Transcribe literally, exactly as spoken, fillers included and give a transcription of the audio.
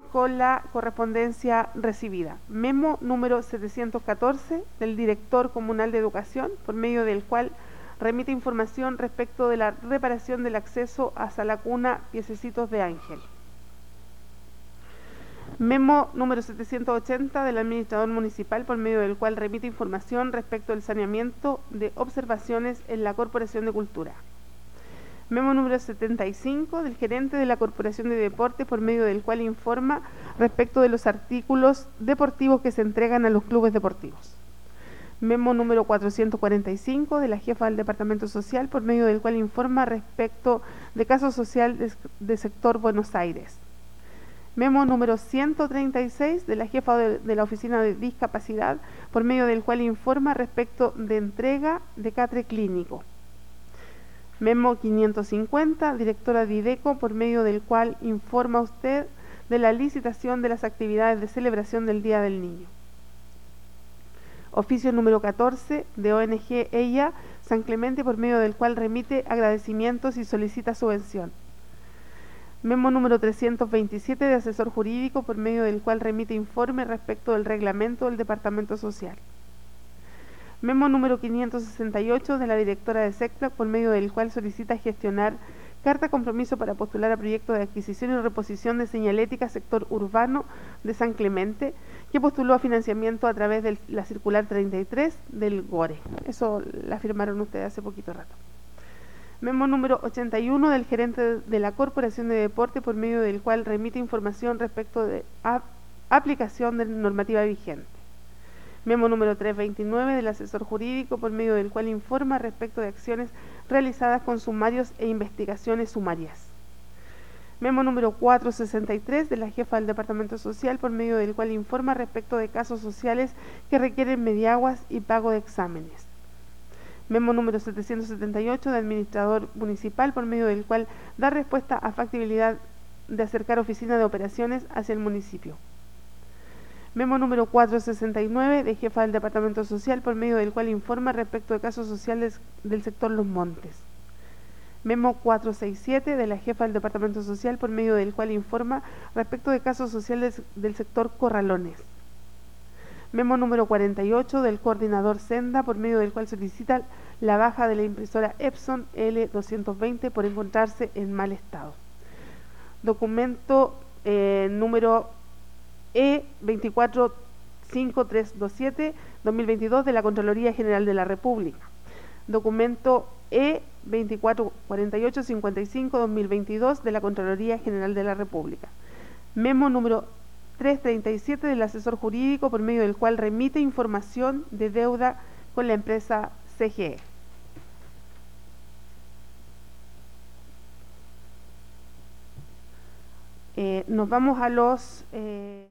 con la correspondencia recibida. Memo número setecientos catorce del director comunal de educación, por medio del cual remite información respecto de la reparación del acceso a la cuna Piececitos de Ángel. Memo número setecientos ochenta del administrador municipal, por medio del cual remite información respecto del saneamiento de observaciones en la Corporación de Cultura. Memo número setenta y cinco del gerente de la Corporación de Deportes, por medio del cual informa respecto de los artículos deportivos que se entregan a los clubes deportivos. Memo número cuatrocientos cuarenta y cinco de la jefa del Departamento Social, por medio del cual informa respecto de caso social de, de sector Buenos Aires. Memo número ciento treinta y seis de la jefa de, de la Oficina de Discapacidad, por medio del cual informa respecto de entrega de catre clínico. Memo quinientos cincuenta, directora de IDECO, por medio del cual informa usted de la licitación de las actividades de celebración del Día del Niño. Oficio número catorce de O N G EIA San Clemente, por medio del cual remite agradecimientos y solicita subvención. Memo número trescientos veintisiete de asesor jurídico, por medio del cual remite informe respecto del reglamento del Departamento Social. Memo número quinientos sesenta y ocho de la directora de SECPLAC, por medio del cual solicita gestionar carta compromiso para postular a proyecto de adquisición y reposición de señalética sector urbano de San Clemente, que postuló a financiamiento a través de la circular treinta y tres del GORE. Eso la firmaron ustedes hace poquito rato. Memo número ochenta y uno del gerente de la Corporación de Deporte, por medio del cual remite información respecto de ap aplicación de normativa vigente. Memo número trescientos veintinueve del asesor jurídico, por medio del cual informa respecto de acciones realizadas con sumarios e investigaciones sumarias. Memo número cuatrocientos sesenta y tres de la jefa del Departamento Social, por medio del cual informa respecto de casos sociales que requieren mediaguas y pago de exámenes. Memo número setecientos setenta y ocho del administrador municipal, por medio del cual da respuesta a factibilidad de acercar oficina de operaciones hacia el municipio. Memo número cuatrocientos sesenta y nueve de jefa del Departamento Social, por medio del cual informa respecto de casos sociales del sector Los Montes. Memo cuatrocientos sesenta y siete de la jefa del Departamento Social, por medio del cual informa respecto de casos sociales del sector Corralones. Memo número cuarenta y ocho del coordinador Senda, por medio del cual solicita la baja de la impresora Epson L doscientos veinte por encontrarse en mal estado. Documento eh, número E veinticuatro mil cincuenta y tres veintisiete dos mil veintidós de la Contraloría General de la República. Documento E veinticuatro mil cuarenta y ocho cincuenta y cinco dos mil veintidós de la Contraloría General de la República. Memo número trescientos treinta y siete del asesor jurídico, por medio del cual remite información de deuda con la empresa C G E. Eh, nos vamos a los... Eh